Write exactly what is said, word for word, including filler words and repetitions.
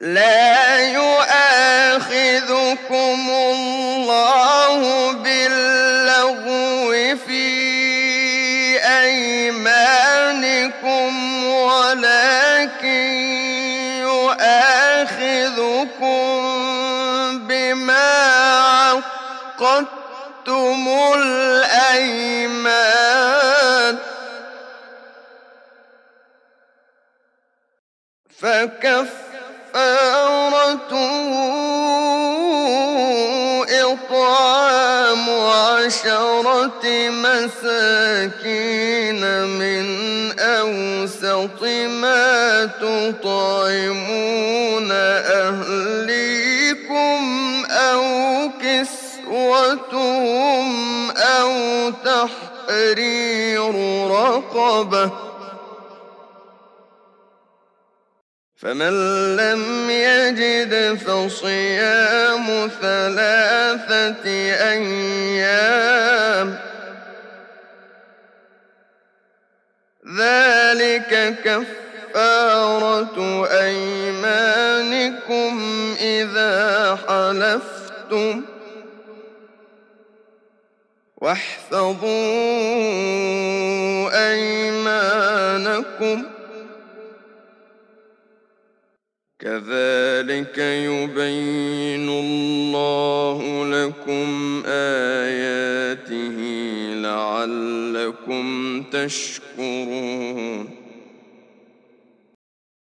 لا يؤاخذكم الله باللغو في أيمانكم ولكن يؤاخذكم بما عقدتم الأيمان فكفارته إطعام عشرة مساكين من أوسط ما تطعمون أهليكم أو كسوتهم أو تحرير رقبة، فمن لم يجد فصيام ثلاثة أيام ذلك كفارة أيمانكم إذا حلفتم واحفظوا أيمانكم كذلك يبين الله لكم آياته لعلكم تشكرون.